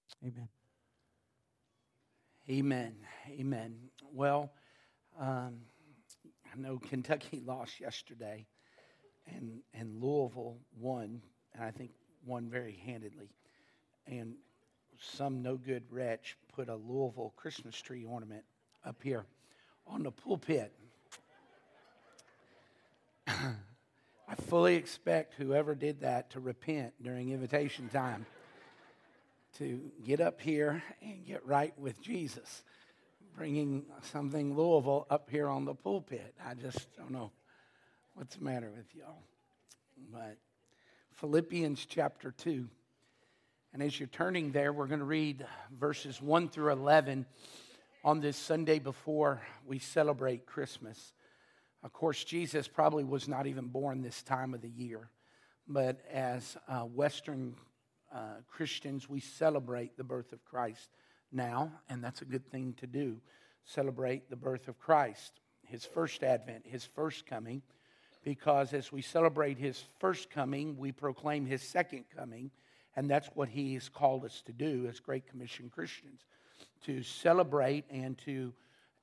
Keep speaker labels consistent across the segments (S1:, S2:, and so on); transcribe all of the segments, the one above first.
S1: Amen.
S2: Amen. Amen. Well, I know Kentucky lost yesterday, and Louisville won, and I think won very handedly. And some no good wretch put a Louisville Christmas tree ornament up here on the pulpit. I fully expect whoever did that to repent during invitation time, to get up here and get right with Jesus, bringing something Louisville up here on the pulpit. I just don't know what's the matter with y'all. But Philippians chapter 2. And as you're turning there, we're going to read verses 1 through 11 on this Sunday before we celebrate Christmas. Of course, Jesus probably was not even born this time of the year. But as Western Christians, we celebrate the birth of Christ now, and that's a good thing to do. Celebrate the birth of Christ, His first advent, His first coming, because as we celebrate His first coming, we proclaim His second coming, and that's what He has called us to do as Great Commission Christians, to celebrate and to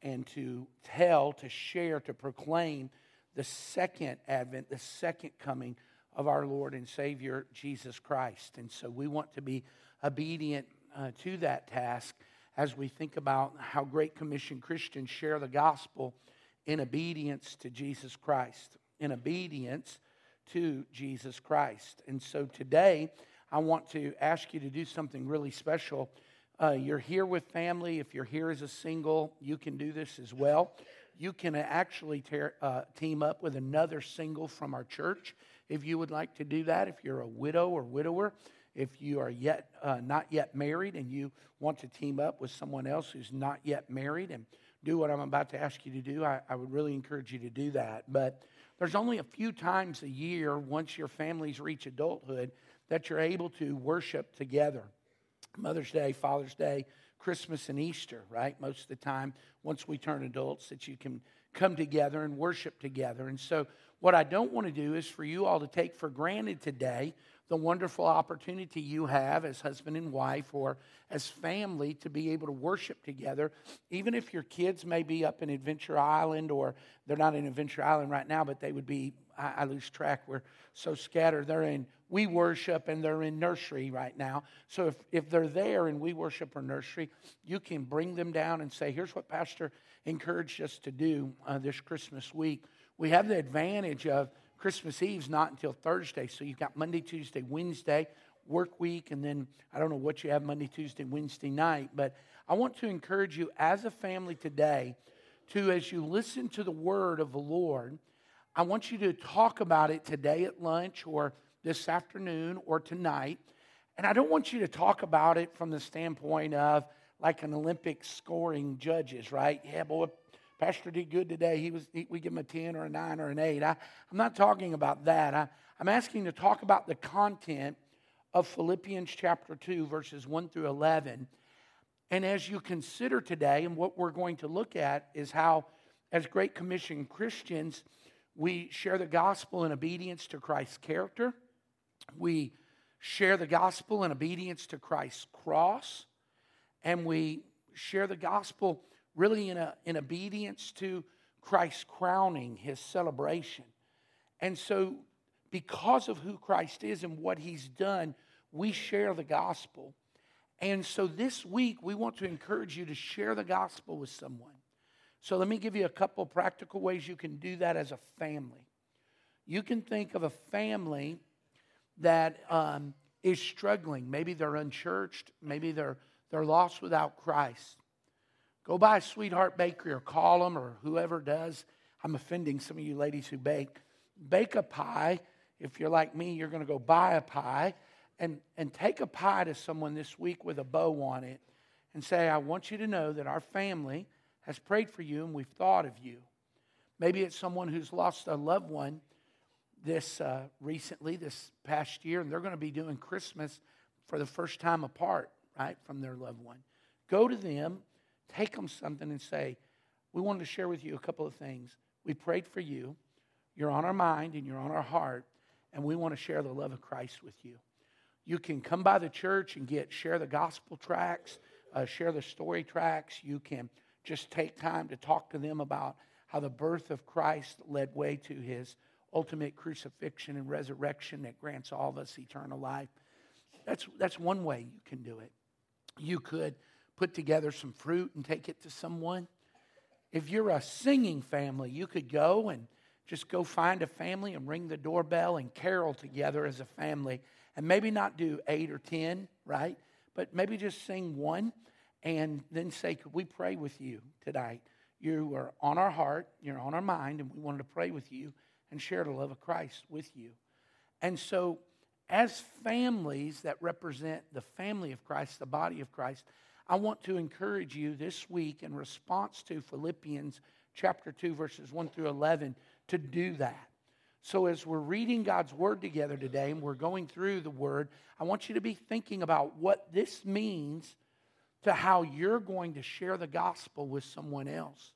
S2: tell, to share, to proclaim the second advent, the second coming of our Lord and Savior, Jesus Christ. And so we want to be obedient to that task as we think about how Great Commission Christians share the gospel in obedience to Jesus Christ. In obedience to Jesus Christ. And so today, I want to ask you to do something really special. You're here with family. If you're here as a single, you can do this as well. You can actually team up with another single from our church if you would like to do that. If you're a widow or widower, if you are not yet married and you want to team up with someone else who's not yet married and do what I'm about to ask you to do, I would really encourage you to do that. But there's only a few times a year, once your families reach adulthood, that you're able to worship together. Mother's Day, Father's Day, Christmas, and Easter, right? Most of the time, once we turn adults, that you can come together and worship together. And so what I don't want to do is for you all to take for granted today the wonderful opportunity you have as husband and wife or as family to be able to worship together, even if your kids may be up in Adventure Island, or they're not in Adventure Island right now, but they would be, I lose track, we're so scattered. They're in We Worship and they're in nursery right now. So if they're there in We Worship or nursery, you can bring them down and say, here's what Pastor encouraged us to do this Christmas week. We have the advantage of Christmas Eve's not until Thursday, so you've got Monday, Tuesday, Wednesday, work week, and then I don't know what you have Monday, Tuesday, Wednesday night, but I want to encourage you as a family today to, as you listen to the word of the Lord, I want you to talk about it today at lunch or this afternoon or tonight, and I don't want you to talk about it from the standpoint of like an Olympic scoring judges, right? Yeah, boy, Pastor did good today. We give him a 10 or a 9 or an 8. I'm not talking about that. I'm asking to talk about the content of Philippians chapter 2, verses 1 through 11. And as you consider today, and what we're going to look at is how, as Great Commission Christians, we share the gospel in obedience to Christ's character. We share the gospel in obedience to Christ's cross. And we share the gospel really in obedience to Christ's crowning, His celebration. And so because of who Christ is and what He's done, we share the gospel. And so this week, we want to encourage you to share the gospel with someone. So let me give you a couple practical ways you can do that as a family. You can think of a family that is struggling. Maybe they're unchurched. Maybe they're lost without Christ. Go by Sweetheart Bakery or call them or whoever does. I'm offending some of you ladies who bake. Bake a pie. If you're like me, you're going to go buy a pie and take a pie to someone this week with a bow on it and say, I want you to know that our family has prayed for you and we've thought of you. Maybe it's someone who's lost a loved one this past year, and they're going to be doing Christmas for the first time apart, right, from their loved one. Go to them. Take them something and say, we wanted to share with you a couple of things. We prayed for you. You're on our mind and you're on our heart, and we want to share the love of Christ with you. You can come by the church and share the gospel tracts, share the story tracts. You can just take time to talk to them about how the birth of Christ led way to his ultimate crucifixion and resurrection that grants all of us eternal life. That's one way you can do it. You could put together some fruit and take it to someone. If you're a singing family, you could go and just go find a family and ring the doorbell and carol together as a family. And maybe not do 8 or 10, right? But maybe just sing one and then say, could we pray with you tonight? You are on our heart, you're on our mind, and we wanted to pray with you and share the love of Christ with you. And so, as families that represent the family of Christ, the body of Christ, I want to encourage you this week in response to Philippians chapter 2, verses 1 through 11, to do that. So as we're reading God's Word together today and we're going through the Word, I want you to be thinking about what this means to how you're going to share the gospel with someone else.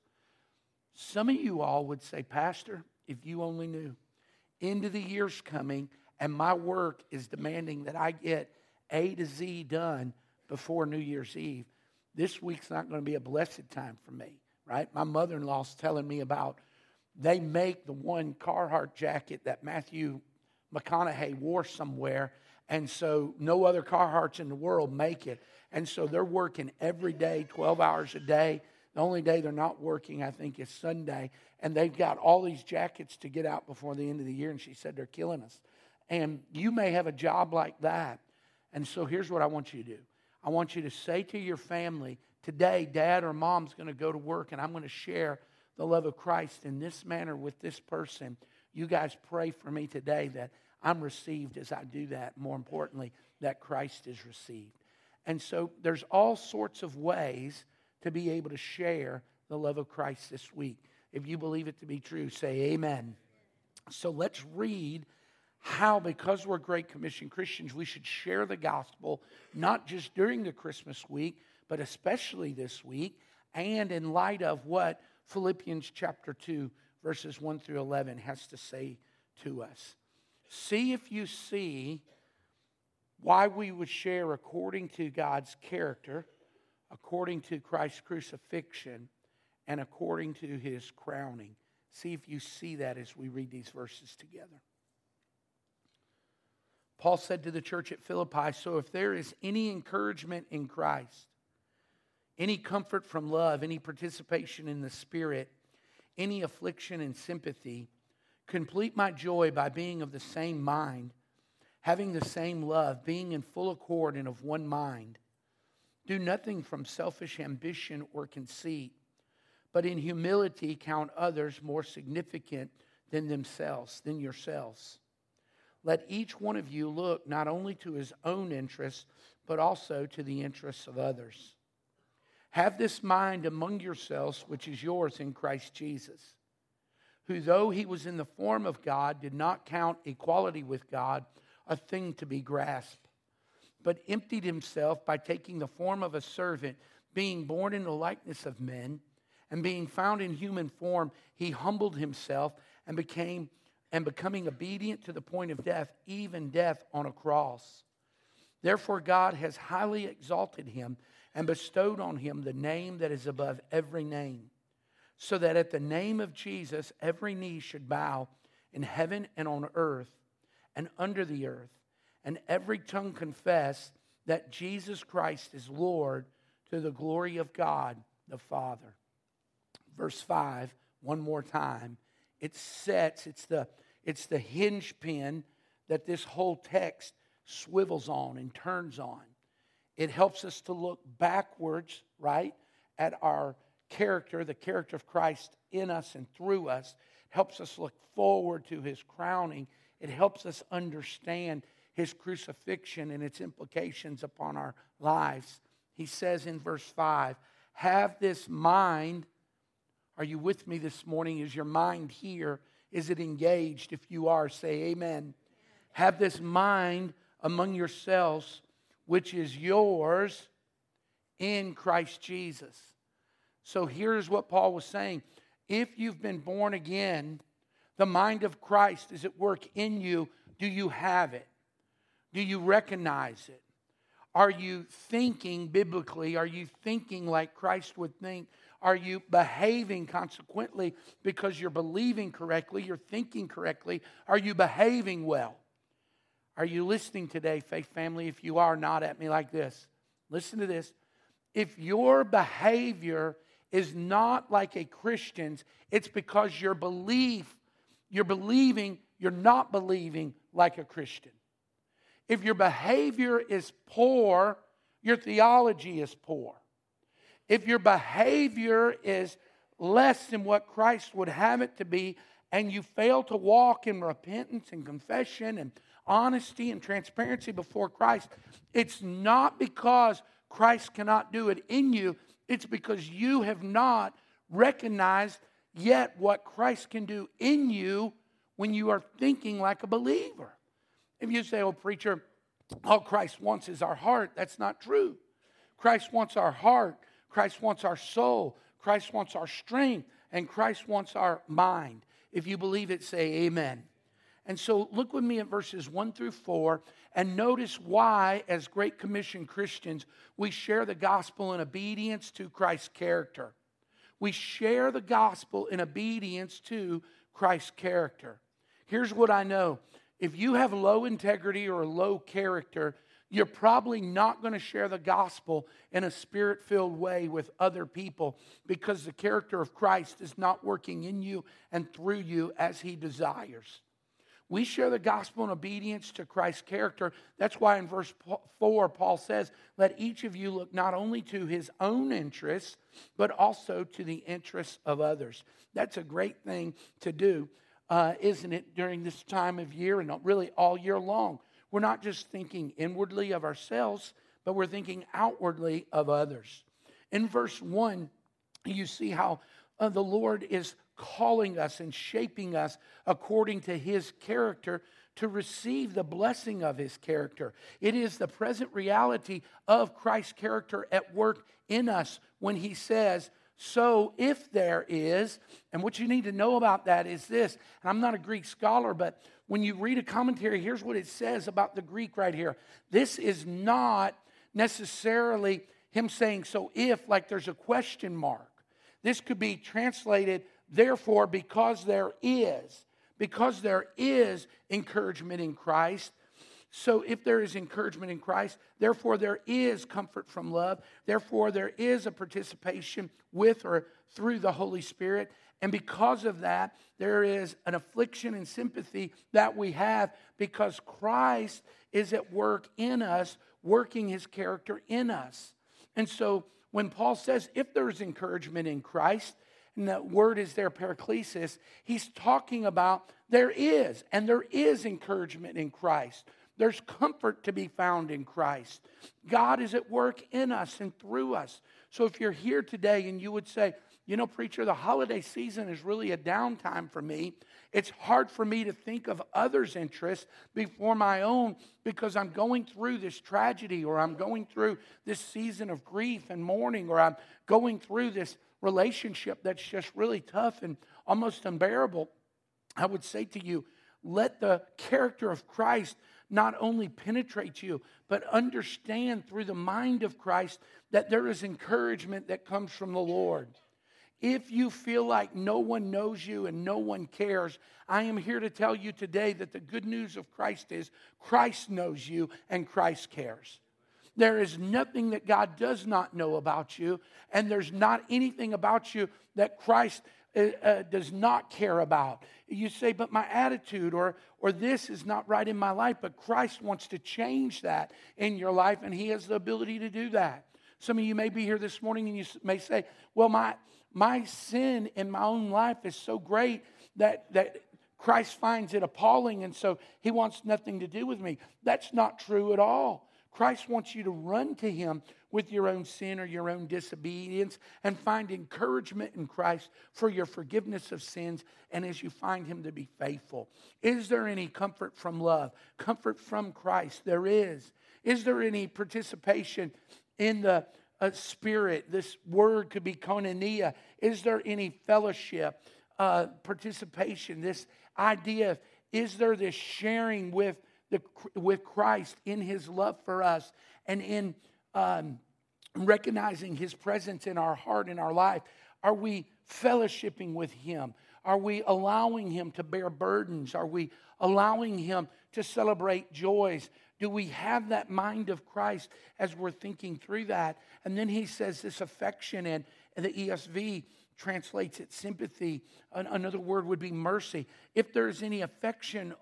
S2: Some of you all would say, Pastor, if you only knew, end of the year's coming and my work is demanding that I get A to Z done before New Year's Eve. This week's not going to be a blessed time for me, right? My mother-in-law's telling me about they make the one Carhartt jacket that Matthew McConaughey wore somewhere, and so no other Carhartts in the world make it. And so they're working every day, 12 hours a day. The only day they're not working, I think, is Sunday. And they've got all these jackets to get out before the end of the year, and she said they're killing us. And you may have a job like that. And so here's what I want you to do. I want you to say to your family, today, Dad or Mom's going to go to work, and I'm going to share the love of Christ in this manner with this person. You guys pray for me today that I'm received as I do that. More importantly, that Christ is received. And so there's all sorts of ways to be able to share the love of Christ this week. If you believe it to be true, say amen. So let's read how, because we're Great Commission Christians, we should share the gospel, not just during the Christmas week, but especially this week, and in light of what Philippians chapter 2, verses 1 through 11 has to say to us. See if you see why we would share according to God's character, according to Christ's crucifixion, and according to his crowning. See if you see that as we read these verses together. Paul said to the church at Philippi, so if there is any encouragement in Christ, any comfort from love, any participation in the Spirit, any affliction and sympathy, complete my joy by being of the same mind, having the same love, being in full accord and of one mind. Do nothing from selfish ambition or conceit, but in humility count others more significant than yourselves. Let each one of you look not only to his own interests, but also to the interests of others. Have this mind among yourselves, which is yours in Christ Jesus, who though he was in the form of God, did not count equality with God a thing to be grasped, but emptied himself by taking the form of a servant, being born in the likeness of men, and being found in human form, he humbled himself and becoming obedient to the point of death, even death on a cross. Therefore God has highly exalted him and bestowed on him the name that is above every name, so that at the name of Jesus every knee should bow in heaven and on earth and under the earth, and every tongue confess that Jesus Christ is Lord, to the glory of God the Father. Verse 5, one more time. It's the hinge pin that this whole text swivels on and turns on. It helps us to look backwards, right, at our character, the character of Christ in us and through us. It helps us look forward to his crowning. It helps us understand his crucifixion and its implications upon our lives. He says in verse 5, have this mind. Are you with me this morning? Is your mind here? Is it engaged? If you are, say amen. Have this mind among yourselves, which is yours in Christ Jesus. So here's what Paul was saying. If you've been born again, the mind of Christ is at work in you. Do you have it? Do you recognize it? Are you thinking biblically? Are you thinking like Christ would think? Are you behaving consequently because you're believing correctly, you're thinking correctly? Are you behaving well? Are you listening today, Faith Family? If you are, nod at me like this. Listen to this. If your behavior is not like a Christian's, it's because you're believing, you're not believing like a Christian. If your behavior is poor, your theology is poor. If your behavior is less than what Christ would have it to be, and you fail to walk in repentance and confession and honesty and transparency before Christ, it's not because Christ cannot do it in you. It's because you have not recognized yet what Christ can do in you when you are thinking like a believer. If you say, oh, preacher, all Christ wants is our heart, that's not true. Christ wants our heart. Christ wants our soul. Christ wants our strength. And Christ wants our mind. If you believe it, say amen. And so look with me at verses 1 through 4 and notice why, as Great Commission Christians, we share the gospel in obedience to Christ's character. We share the gospel in obedience to Christ's character. Here's what I know. If you have low integrity or low character, you're probably not going to share the gospel in a spirit-filled way with other people because the character of Christ is not working in you and through you as He desires. We share the gospel in obedience to Christ's character. That's why in verse 4, Paul says, let each of you look not only to his own interests, but also to the interests of others. That's a great thing to do, isn't it, during this time of year and really all year long. We're not just thinking inwardly of ourselves, but we're thinking outwardly of others. In verse 1, you see how the Lord is calling us and shaping us according to His character to receive the blessing of His character. It is the present reality of Christ's character at work in us when He says, so if there is, and what you need to know about that is this, and I'm not a Greek scholar, but when you read a commentary, here's what it says about the Greek right here. This is not necessarily him saying, so if, like there's a question mark. This could be translated, therefore, because there is encouragement in Christ. So if there is encouragement in Christ, therefore there is comfort from love. Therefore there is a participation with or through the Holy Spirit. And because of that, there is an affliction and sympathy that we have because Christ is at work in us, working His character in us. And so when Paul says, if there is encouragement in Christ, and that word is there, paraklesis, he's talking about there is encouragement in Christ. There's comfort to be found in Christ. God is at work in us and through us. So if you're here today and you would say, you know, preacher, the holiday season is really a downtime for me. It's hard for me to think of others' interests before my own because I'm going through this tragedy or I'm going through this season of grief and mourning or I'm going through this relationship that's just really tough and almost unbearable. I would say to you, let the character of Christ not only penetrate you, but understand through the mind of Christ that there is encouragement that comes from the Lord. If you feel like no one knows you and no one cares, I am here to tell you today that the good news of Christ is Christ knows you and Christ cares. There is nothing that God does not know about you, and there's not anything about you that Christ does not care about. You say, but my attitude or this is not right in my life, but Christ wants to change that in your life, and He has the ability to do that. Some of you may be here this morning and you may say, well, my sin in my own life is so great that Christ finds it appalling, and so He wants nothing to do with me. That's not true at all. Christ wants you to run to Him with your own sin or your own disobedience and find encouragement in Christ for your forgiveness of sins and as you find Him to be faithful. Is there any comfort from love? Comfort from Christ? There is. Is there any participation in the Spirit? This word could be koinonia. Is there any fellowship, participation? This idea, is there this sharing with with Christ in His love for us and in recognizing His presence in our heart, in our life? Are we fellowshipping with Him? Are we allowing Him to bear burdens? Are we allowing Him to celebrate joys? Do we have that mind of Christ as we're thinking through that? And then he says this affection, and the ESV translates it sympathy. Another word would be mercy. If there's any affection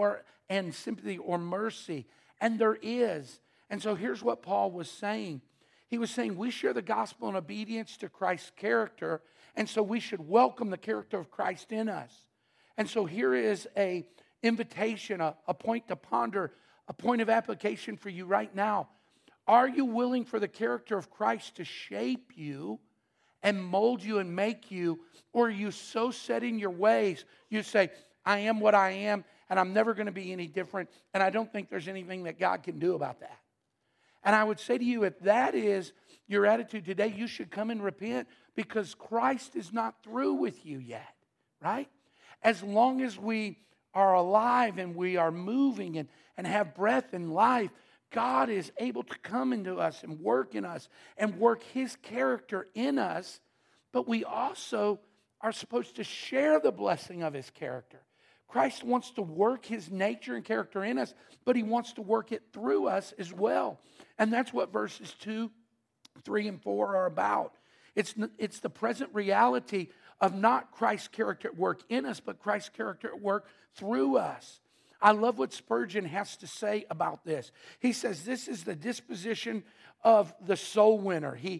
S2: and sympathy or mercy, and there is. And so here's what Paul was saying. He was saying we share the gospel in obedience to Christ's character, and so we should welcome the character of Christ in us. And so here is an invitation, a point to ponder, a point of application for you right now. Are you willing for the character of Christ to shape you and mold you and make you, or are you so set in your ways, you say, I am what I am, and I'm never going to be any different, and I don't think there's anything that God can do about that. And I would say to you, if that is your attitude today, you should come and repent, because Christ is not through with you yet, right? As long as we are alive and we are moving and have breath and life, God is able to come into us and work in us and work His character in us. But we also are supposed to share the blessing of His character. Christ wants to work His nature and character in us, but He wants to work it through us as well. And that's what verses 2, 3, and 4 are about. It's the present reality of not Christ's character at work in us, but Christ's character at work through us. I love what Spurgeon has to say about this. He says this is the disposition of the soul winner. He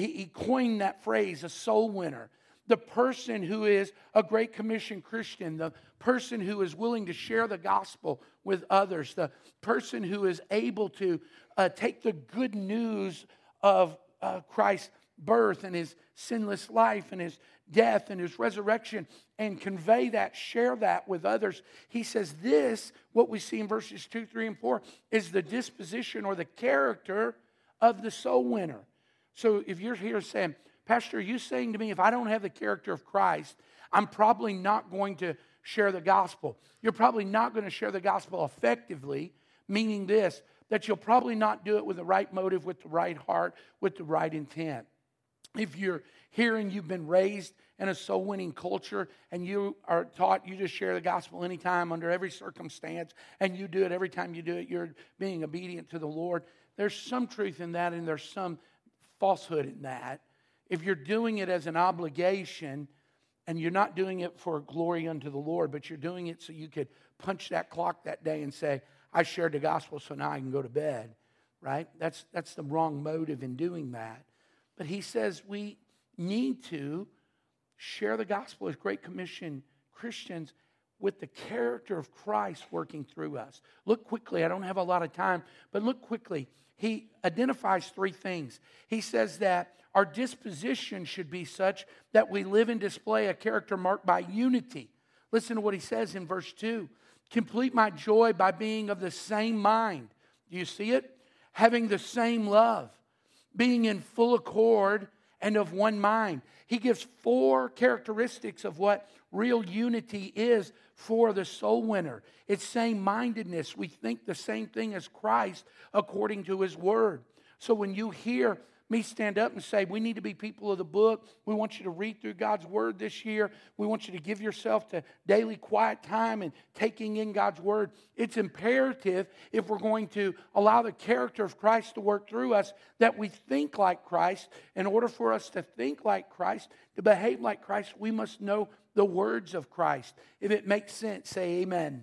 S2: coined that phrase, a soul winner. The person who is a Great Commission Christian, the person who is willing to share the gospel with others, the person who is able to take the good news of Christ's birth and His sinless life and His death and His resurrection and convey that, share that with others. He says this, what we see in verses 2, 3, and 4, is the disposition or the character of the soul winner. So if you're here saying, Pastor, are you saying to me, if I don't have the character of Christ, I'm probably not going to share the gospel? You're probably not going to share the gospel effectively, meaning this, that you'll probably not do it with the right motive, with the right heart, with the right intent. If you're here and you've been raised in a soul-winning culture and you are taught you just share the gospel anytime, under every circumstance, and you do it every time you do it, you're being obedient to the Lord, there's some truth in that and there's some falsehood in that. If you're doing it as an obligation and you're not doing it for glory unto the Lord, but you're doing it so you could punch that clock that day and say, I shared the gospel so now I can go to bed, right? That's the wrong motive in doing that. But he says we need to share the gospel as Great Commission Christians with the character of Christ working through us. Look quickly. I don't have a lot of time, but look quickly. He identifies three things. He says that our disposition should be such that we live and display a character marked by unity. Listen to what he says in verse 2. Complete my joy by being of the same mind. Do you see it? Having the same love. Being in full accord and of one mind. He gives 4 characteristics of what real unity is for the soul winner. It's same-mindedness. We think the same thing as Christ according to His Word. So when you hear me stand up and say, we need to be people of the book. We want you to read through God's Word this year. We want you to give yourself to daily quiet time and taking in God's Word. It's imperative, if we're going to allow the character of Christ to work through us, that we think like Christ. In order for us to think like Christ, to behave like Christ, we must know the words of Christ. If it makes sense, say amen.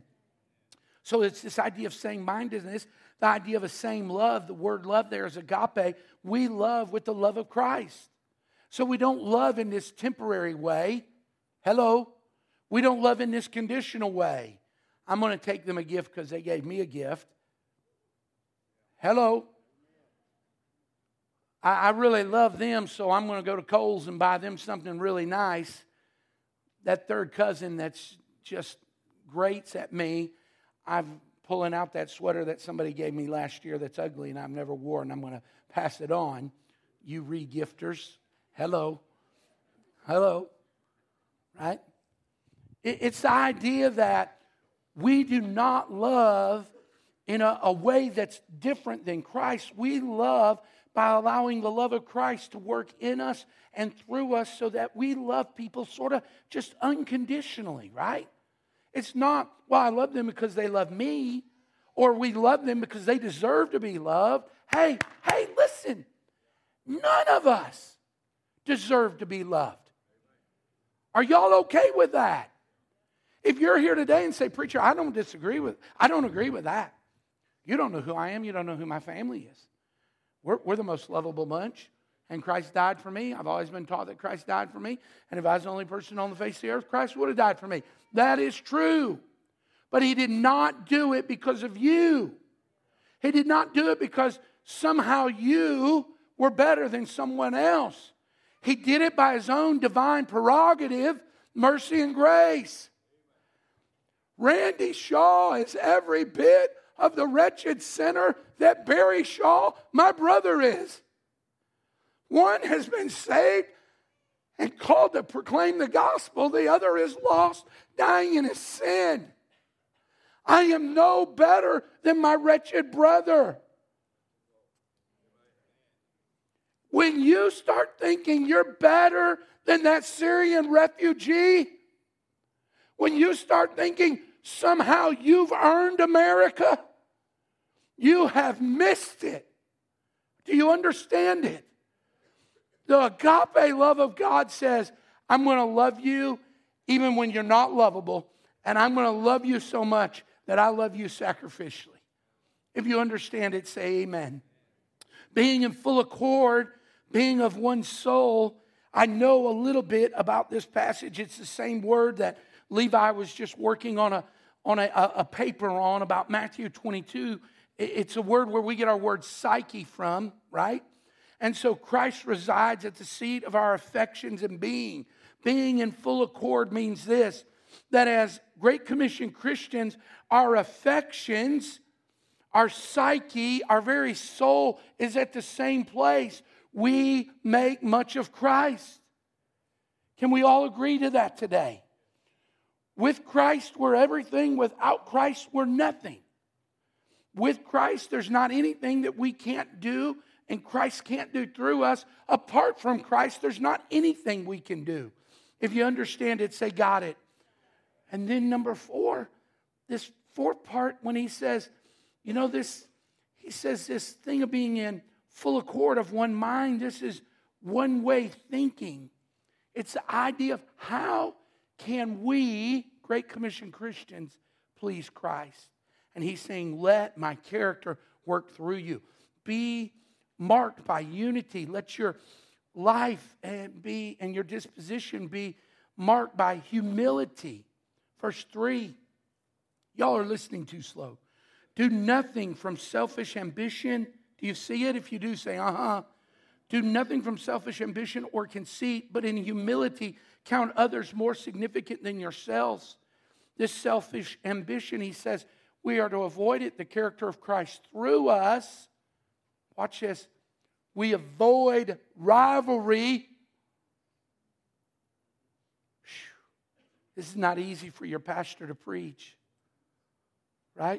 S2: So it's this idea of same-mindedness, the idea of a same love. The word love there is agape. We love with the love of Christ. So we don't love in this temporary way. Hello? We don't love in this conditional way. I'm going to take them a gift because they gave me a gift. Hello? I really love them, so I'm going to go to Kohl's and buy them something really nice. That third cousin that's just grates at me, I'm pulling out that sweater that somebody gave me last year that's ugly and I've never worn. I'm going to pass it on. You re-gifters. Hello. Hello. Right? It's the idea that we do not love in a way that's different than Christ. We love by allowing the love of Christ to work in us and through us so that we love people sort of just unconditionally, right? It's not, well, I love them because they love me, or we love them because they deserve to be loved. Hey, listen, none of us deserve to be loved. Are y'all okay with that? If you're here today and say, preacher, I don't agree with that. You don't know who I am. You don't know who my family is. We're the most lovable bunch. And Christ died for me. I've always been taught that Christ died for me. And if I was the only person on the face of the earth, Christ would have died for me. That is true. But He did not do it because of you. He did not do it because somehow you were better than someone else. He did it by His own divine prerogative, mercy and grace. Randy Shaw is every bit of the wretched sinner that Barry Shaw, my brother, is. One has been saved and called to proclaim the gospel. The other is lost, dying in his sin. I am no better than my wretched brother. When you start thinking you're better than that Syrian refugee, when you start thinking somehow you've earned America, you have missed it. Do you understand it? The agape love of God says, I'm going to love you even when you're not lovable, and I'm going to love you so much that I love you sacrificially. If you understand it, say amen. Being in full accord, being of one soul. I know a little bit about this passage. It's the same word that Levi was just working on a paper on about Matthew 22. It's a word where we get our word psyche from, right? And so Christ resides at the seat of our affections and being. Being in full accord means this, that as Great Commission Christians, our affections, our psyche, our very soul is at the same place. We make much of Christ. Can we all agree to that today? With Christ, we're everything. Without Christ, we're nothing. With Christ, there's not anything that we can't do and Christ can't do through us. Apart from Christ, there's not anything we can do. If you understand it, say, got it. And then number 4, this fourth part when he says, he says this thing of being in full accord of one mind. This is one way thinking. It's the idea of how can we, Great Commission Christians, please Christ? And he's saying, let my character work through you. Be marked by unity. Let your life and your disposition be marked by humility. Verse 3, y'all are listening too slow. Do nothing from selfish ambition. Do you see it? If you do, say, Do nothing from selfish ambition or conceit, but in humility count others more significant than yourselves. This selfish ambition, he says, we are to avoid it. The character of Christ through us. Watch this. We avoid rivalry. This is not easy for your pastor to preach. Right?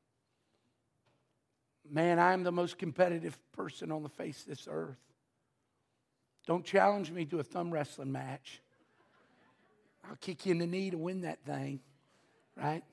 S2: Man, I'm the most competitive person on the face of this earth. Don't challenge me to a thumb wrestling match. I'll kick you in the knee to win that thing. Right?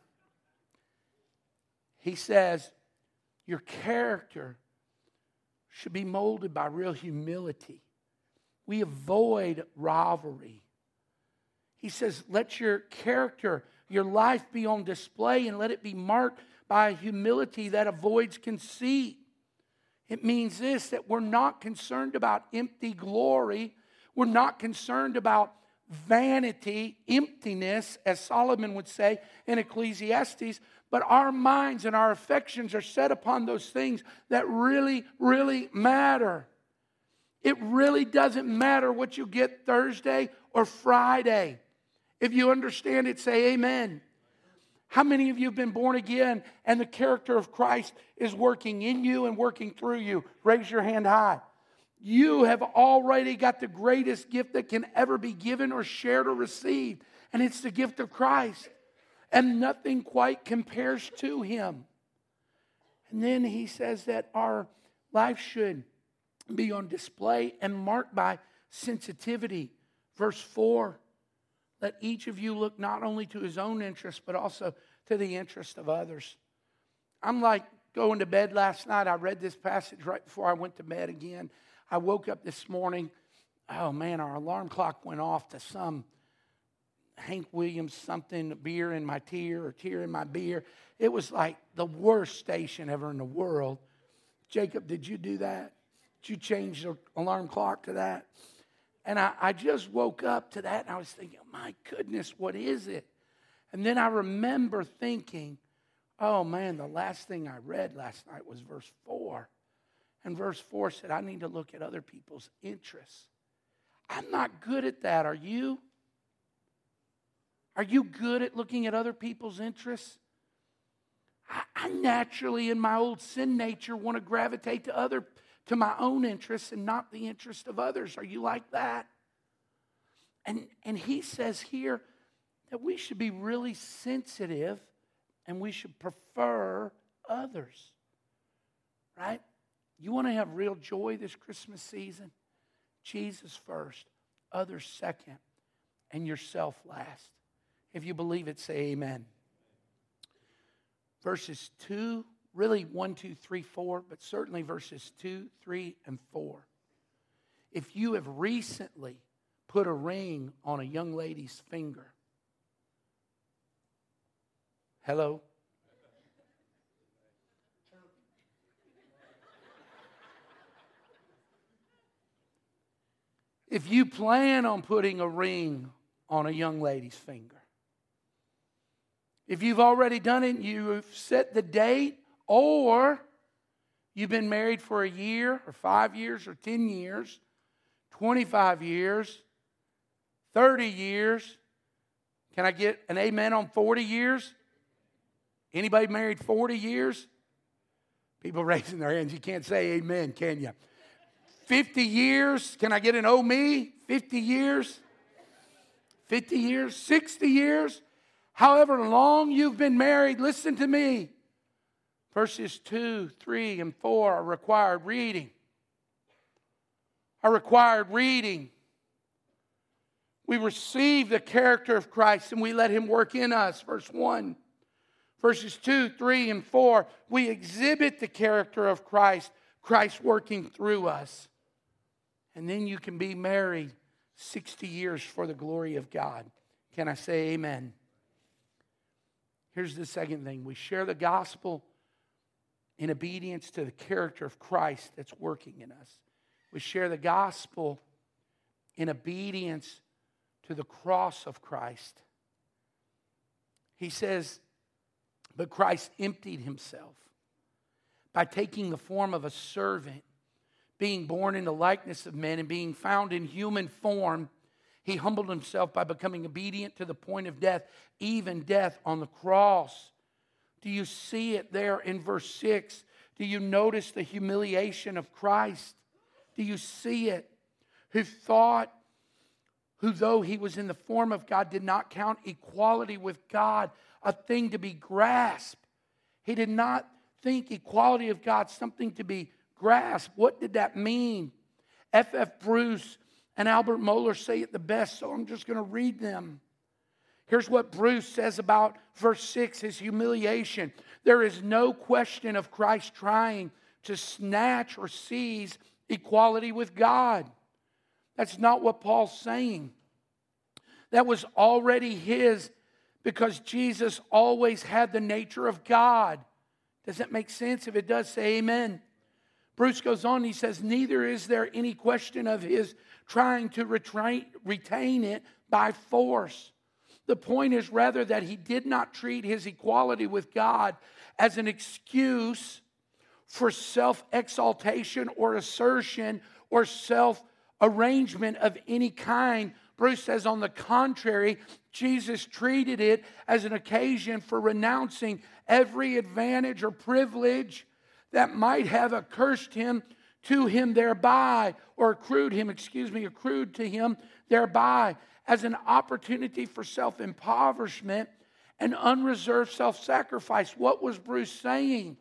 S2: He says, your character should be molded by real humility. We avoid rivalry. He says, let your character, your life be on display and let it be marked by humility that avoids conceit. It means this, that we're not concerned about empty glory. We're not concerned about vanity, emptiness, as Solomon would say in Ecclesiastes. But our minds and our affections are set upon those things that really, really matter. It really doesn't matter what you get Thursday or Friday. If you understand it, say amen. How many of you have been born again and the character of Christ is working in you and working through you? Raise your hand high. You have already got the greatest gift that can ever be given or shared or received. And it's the gift of Christ. And nothing quite compares to Him. And then he says that our life should be on display and marked by sensitivity. Verse 4, let each of you look not only to his own interest, but also to the interest of others. I'm like going to bed last night. I read this passage right before I went to bed again. I woke up this morning. Oh man, our alarm clock went off to some Hank Williams something, beer in my tear or tear in my beer. It was like the worst station ever in the world. Jacob, did you do that? Did you change the alarm clock to that? And I just woke up to that and I was thinking, my goodness, what is it? And then I remember thinking, oh man, the last thing I read last night was verse 4. And verse 4 said, I need to look at other people's interests. I'm not good at that. Are you? Are you good at looking at other people's interests? I naturally, in my old sin nature, want to gravitate to my own interests and not the interest of others. Are you like that? And he says here that we should be really sensitive and we should prefer others. Right? You want to have real joy this Christmas season? Jesus first, others second, and yourself last. If you believe it, say amen. Verses 2, really 1, 2, 3, 4, but certainly verses 2, 3, and 4. If you have recently put a ring on a young lady's finger, hello? If you plan on putting a ring on a young lady's finger, if you've already done it, you've set the date, or you've been married for a year, or 5 years, or 10 years, 25 years, 30 years. Can I get an amen on 40 years? Anybody married 40 years? People raising their hands. You can't say amen, can you? 50 years. Can I get an oh me? 50 years? 50 years? 60 years? However long you've been married, listen to me. Verses 2, 3, and 4 are required reading. Are required reading. We receive the character of Christ and we let Him work in us. Verse 1. Verses 2, 3, and 4. We exhibit the character of Christ. Christ working through us. And then you can be married 60 years for the glory of God. Can I say amen? Here's the second thing. We share the gospel in obedience to the character of Christ that's working in us. We share the gospel in obedience to the cross of Christ. He says, but Christ emptied Himself by taking the form of a servant, being born in the likeness of men and being found in human form. He humbled Himself by becoming obedient to the point of death, even death on the cross. Do you see it there in verse 6? Do you notice the humiliation of Christ? Do you see it? Who though He was in the form of God, did not count equality with God a thing to be grasped. He did not think equality of God something to be grasped. What did that mean? F.F. Bruce and Albert Mohler say it the best, so I'm just going to read them. Here's what Bruce says about verse 6, His humiliation. There is no question of Christ trying to snatch or seize equality with God. That's not what Paul's saying. That was already His because Jesus always had the nature of God. Does that make sense? If it does, say amen. Bruce goes on, he says, neither is there any question of His trying to retain it by force. The point is rather that He did not treat His equality with God as an excuse for self-exaltation or assertion or self-arrangement of any kind. Bruce says, on the contrary, Jesus treated it as an occasion for renouncing every advantage or privilege that might have accrued to him thereby, or accrued to him thereby, as an opportunity for self-impoverishment and unreserved self-sacrifice. What was Bruce saying?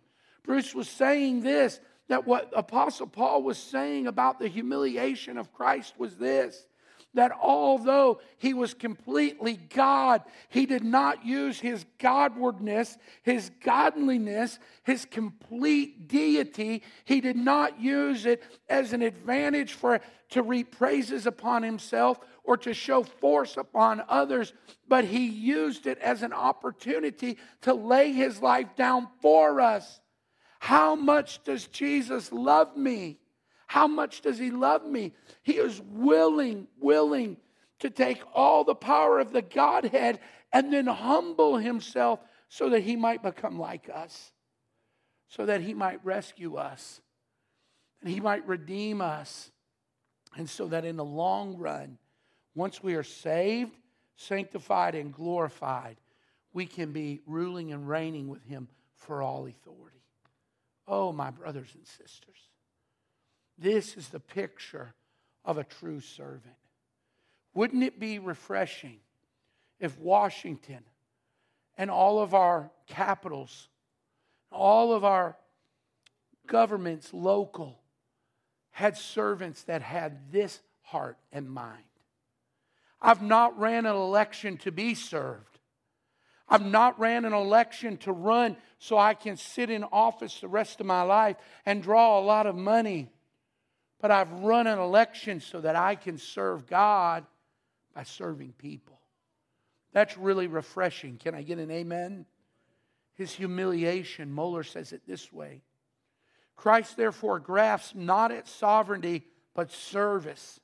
S2: Bruce was saying this, that what Apostle Paul was saying about the humiliation of Christ was this, that although he was completely God, he did not use his Godwardness, his godliness, his complete deity. He did not use it as an advantage to reap praises upon himself or to show force upon others, but he used it as an opportunity to lay his life down for us. How much does Jesus love me? How much does he love me? He is willing to take all the power of the Godhead and then humble himself so that he might become like us, so that he might rescue us, and he might redeem us, and so that in the long run, once we are saved, sanctified, and glorified, we can be ruling and reigning with him for all authority. Oh, my brothers and sisters. This is the picture of a true servant. Wouldn't it be refreshing if Washington and all of our capitals, all of our governments, local, had servants that had this heart and mind? I've not ran an election to be served. I've not ran an election to run so I can sit in office the rest of my life and draw a lot of money. But I've run an election so that I can serve God by serving people. That's really refreshing. Can I get an amen? His humiliation, Moeller says it this way. Christ therefore grasped not at sovereignty, but service.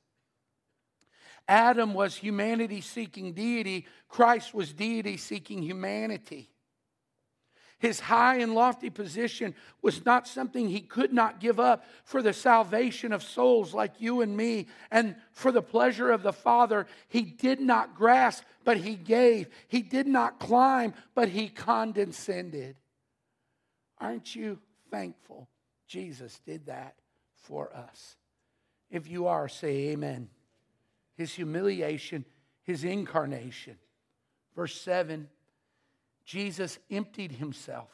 S2: Adam was humanity seeking deity. Christ was deity seeking humanity. His high and lofty position was not something he could not give up for the salvation of souls like you and me, and for the pleasure of the Father. He did not grasp, but he gave. He did not climb, but he condescended. Aren't you thankful Jesus did that for us? If you are, say amen. His humiliation, his incarnation. Verse 7. Jesus emptied himself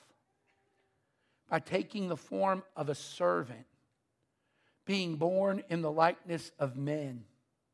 S2: by taking the form of a servant, being born in the likeness of men.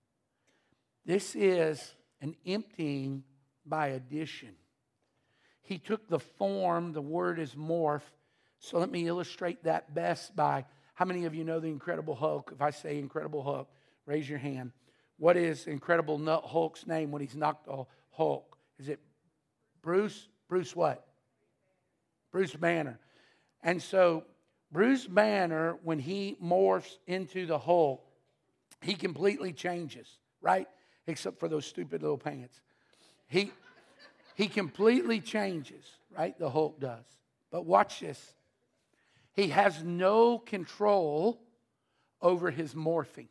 S2: This is an emptying by addition. He took the form, the word is morph. So let me illustrate that best by, how many of you know the Incredible Hulk? If I say Incredible Hulk, raise your hand. What is Incredible Hulk's name when he's not the Hulk? Is it Bruce? Bruce what? Bruce Banner. And so Bruce Banner, when he morphs into the Hulk, he completely changes, right? Except for those stupid little pants. He completely changes, right? The Hulk does. But watch this. He has no control over his morphing.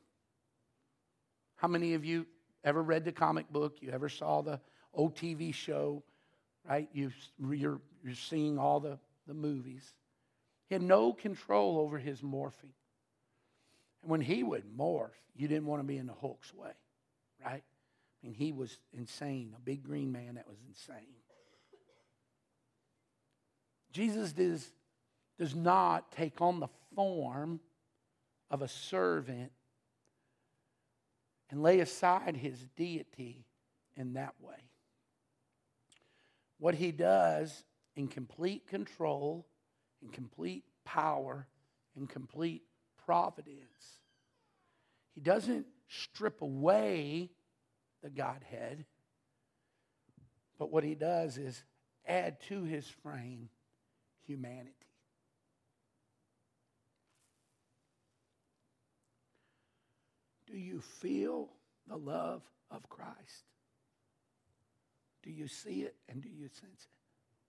S2: How many of you ever read the comic book? You ever saw the old TV show? Right? You're seeing all the movies. He had no control over his morphing. And when he would morph, you didn't want to be in the Hulk's way. Right? I mean, he was insane. A big green man that was insane. Jesus does not take on the form of a servant and lay aside his deity in that way. What he does in complete control, in complete power, in complete providence, he doesn't strip away the Godhead, but what he does is add to his frame humanity. Do you feel the love of Christ? Do you see it and do you sense it?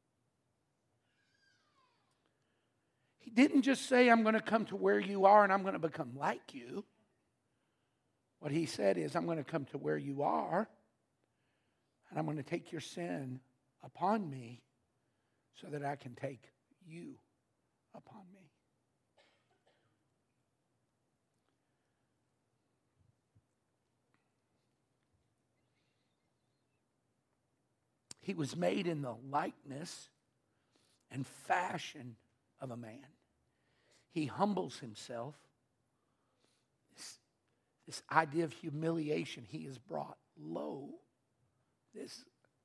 S2: He didn't just say, I'm going to come to where you are and I'm going to become like you. What he said is, I'm going to come to where you are and I'm going to take your sin upon me so that I can take you upon me. He was made in the likeness and fashion of a man. He humbles himself. This idea of humiliation, he is brought low. This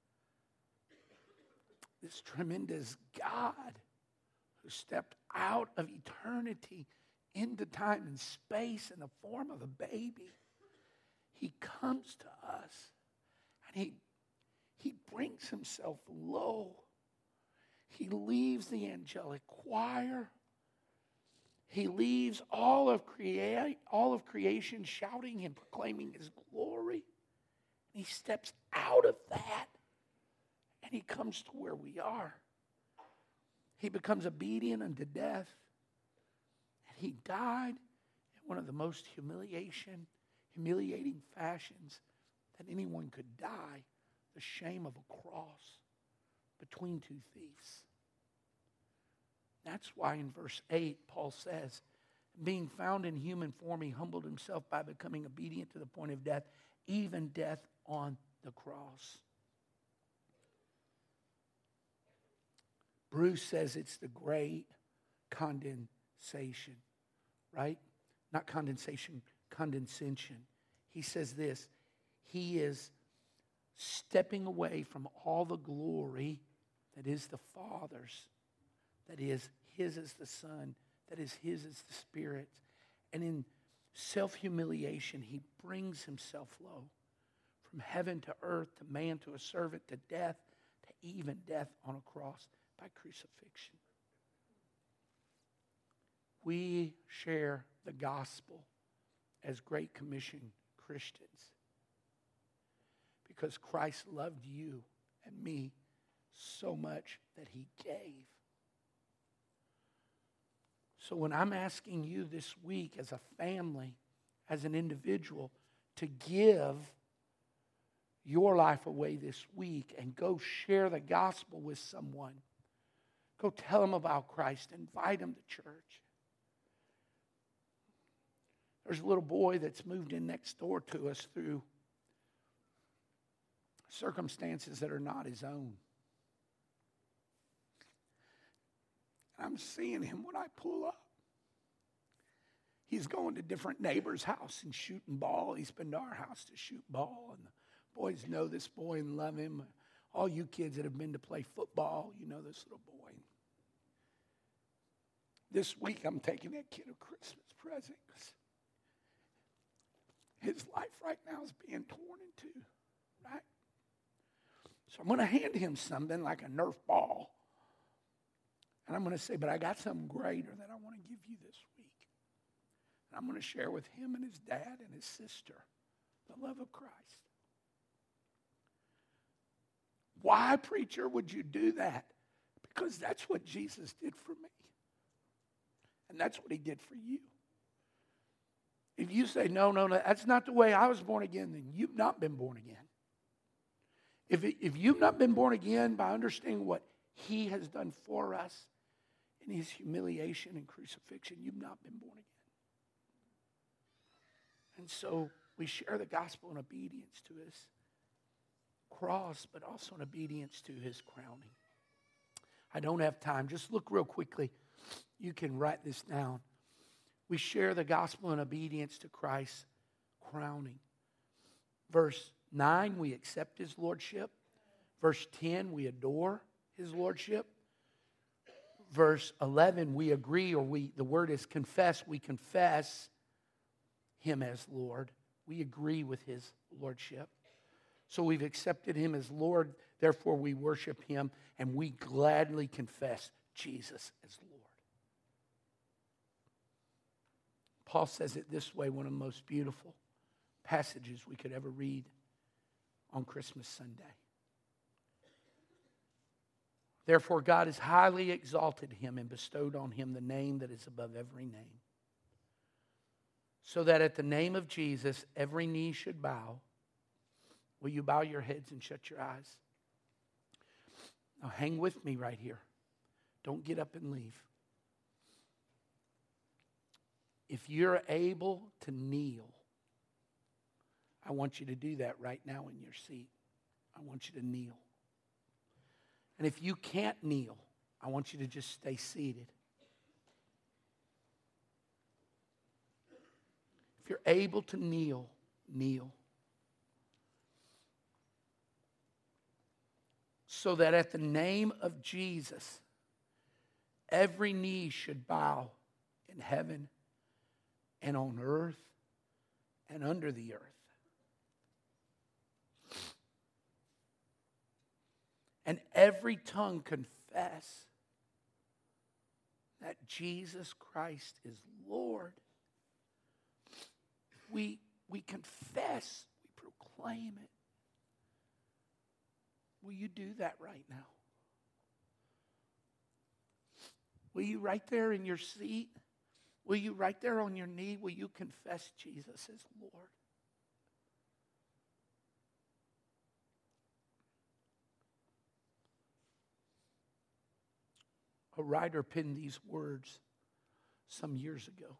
S2: tremendous God who stepped out of eternity into time and space in the form of a baby. He comes to us and he brings himself low. He leaves the angelic choir. He leaves all of creation shouting and proclaiming his glory. He steps out of that and he comes to where we are. He becomes obedient unto death. And he died in one of the most humiliating fashions that anyone could die, the shame of a cross between two thieves. That's why in verse 8, Paul says, being found in human form, he humbled himself by becoming obedient to the point of death, even death on the cross. Bruce says it's the great condensation, right? Not condensation, condescension. He says this, he is stepping away from all the glory that is the Father's, that is his as the Son, that is his as the Spirit. And in self-humiliation, he brings himself low. From heaven to earth, to man, to a servant, to death, to even death on a cross by crucifixion. We share the gospel as Great Commission Christians because Christ loved you and me so much that he gave. So when I'm asking you this week as a family, as an individual, to give your life away this week and go share the gospel with someone, go tell them about Christ, invite them to church. There's a little boy that's moved in next door to us through circumstances that are not his own. I'm seeing him when I pull up. He's going to different neighbors' house and shooting ball. He's been to our house to shoot ball. And the boys know this boy and love him. All you kids that have been to play football, you know this little boy. This week I'm taking that kid a Christmas present because his life right now is being torn in two, right? So I'm going to hand him something like a Nerf ball. And I'm going to say, but I got something greater that I want to give you this week. And I'm going to share with him and his dad and his sister the love of Christ. Why, preacher, would you do that? Because that's what Jesus did for me. And that's what he did for you. If you say, no, that's not the way I was born again, then you've not been born again. If you've not been born again by understanding what he has done for us in his humiliation and crucifixion, you've not been born again. And so we share the gospel in obedience to his cross, but also in obedience to his crowning. I don't have time. Just look real quickly. You can write this down. We share the gospel in obedience to Christ's crowning. Verse 9, we accept his lordship. Verse 10, we adore his lordship. Verse 11, we agree, or the word is confess. We confess him as Lord. We agree with his lordship. So we've accepted him as Lord, therefore we worship him, and we gladly confess Jesus as Lord. Paul says it this way, one of the most beautiful passages we could ever read on Christmas Sunday. Therefore God has highly exalted him and bestowed on him the name that is above every name, so that at the name of Jesus every knee should bow. Will you bow your heads and shut your eyes? Now hang with me right here. Don't get up and leave. If you're able to kneel, I want you to do that right now in your seat. I want you to kneel. And if you can't kneel, I want you to just stay seated. If you're able to kneel, kneel. So that at the name of Jesus, every knee should bow in heaven and on earth and under the earth. And every tongue confess that Jesus Christ is Lord. We confess, we proclaim it. Will you do that right now? Will you right there in your seat? Will you right there on your knee? Will you confess Jesus as Lord? A writer penned these words some years ago.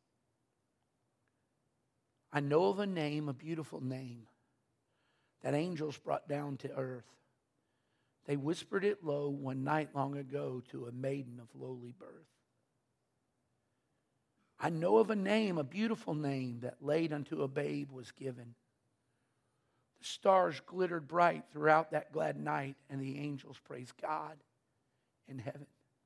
S2: I know of a name, a beautiful name, that angels brought down to earth. They whispered it low one night long ago to a maiden of lowly birth. I know of a name, a beautiful name, that laid unto a babe was given. The stars glittered bright throughout that glad night, and the angels praised God in heaven.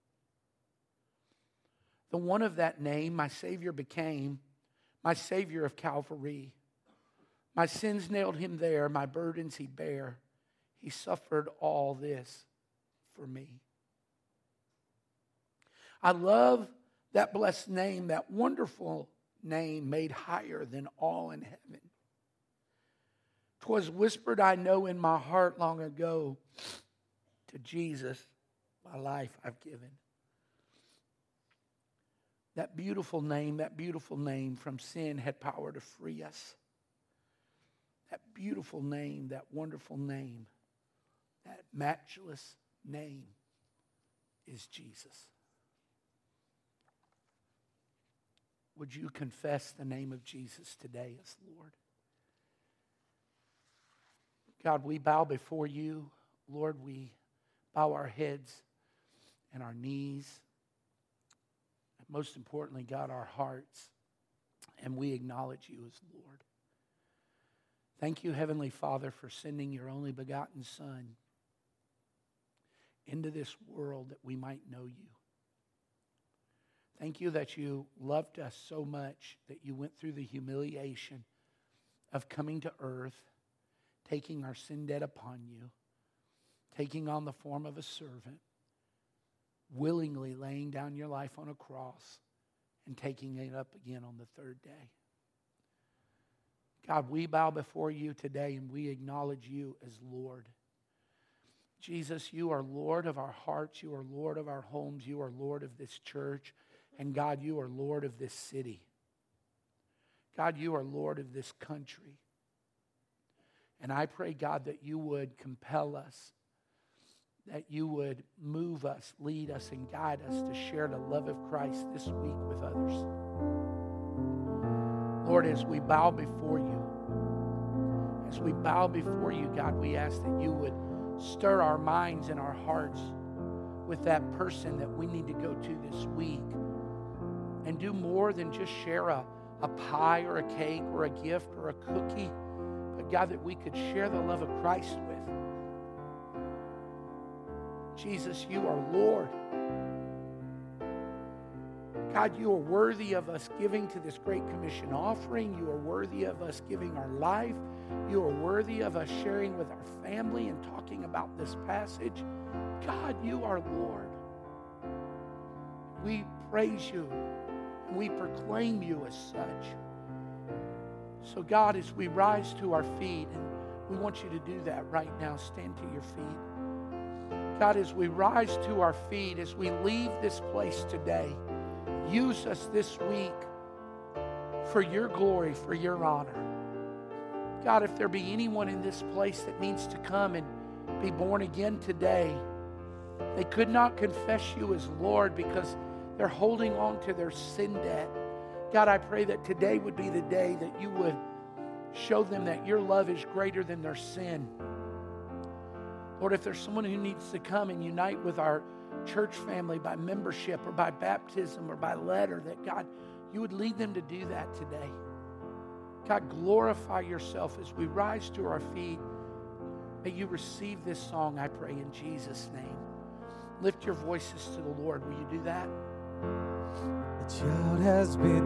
S2: The one of that name my Savior became, my Savior of Calvary. My sins nailed him there, my burdens he bare. He suffered all this for me. I love that blessed name, that wonderful name made higher than all in heaven. 'Twas whispered, I know, in my heart long ago, to Jesus my life I've given. That beautiful name from sin had power to free us. That beautiful name, that wonderful name, that matchless name is Jesus. Would you confess the name of Jesus today as Lord? God, we bow before you. Lord, we bow our heads and our knees. And most importantly, God, our hearts. And we acknowledge you as Lord. Thank you, Heavenly Father, for sending your only begotten Son into this world that we might know you. Thank you that you loved us so much that you went through the humiliation of coming to earth, taking our sin debt upon you, taking on the form of a servant, willingly laying down your life on a cross, and taking it up again on the third day. God, we bow before you today and we acknowledge you as Lord. Jesus, you are Lord of our hearts. You are Lord of our homes. You are Lord of this church. And God, you are Lord of this city. God, you are Lord of this country. And I pray, God, that you would compel us, that you would move us, lead us, and guide us to share the love of Christ this week with others. Lord, as we bow before you, God, we ask that you would stir our minds and our hearts with that person that we need to go to this week and do more than just share a pie or a cake or a gift or a cookie, but God, that we could share the love of Christ with. Jesus, you are Lord. God, you are worthy of us giving to this Great Commission offering. You are worthy of us giving our life. You are worthy of us sharing with our family and talking about this passage. God, you are Lord. We praise you. We proclaim you as such. So God, as we rise to our feet, and we want you to do that right now, stand to your feet. God, as we rise to our feet, as we leave this place today, use us this week for your glory, for your honor. God, if there be anyone in this place that needs to come and be born again today, they could not confess you as Lord because they're holding on to their sin debt. God, I pray that today would be the day that you would show them that your love is greater than their sin. Lord, if there's someone who needs to come and unite with our church family by membership or by baptism or by letter, that God, you would lead them to do that today. God, glorify yourself as we rise to our feet. May you receive this song, I pray, in Jesus' name. Lift your voices to the Lord. Will you do that?
S1: The child has been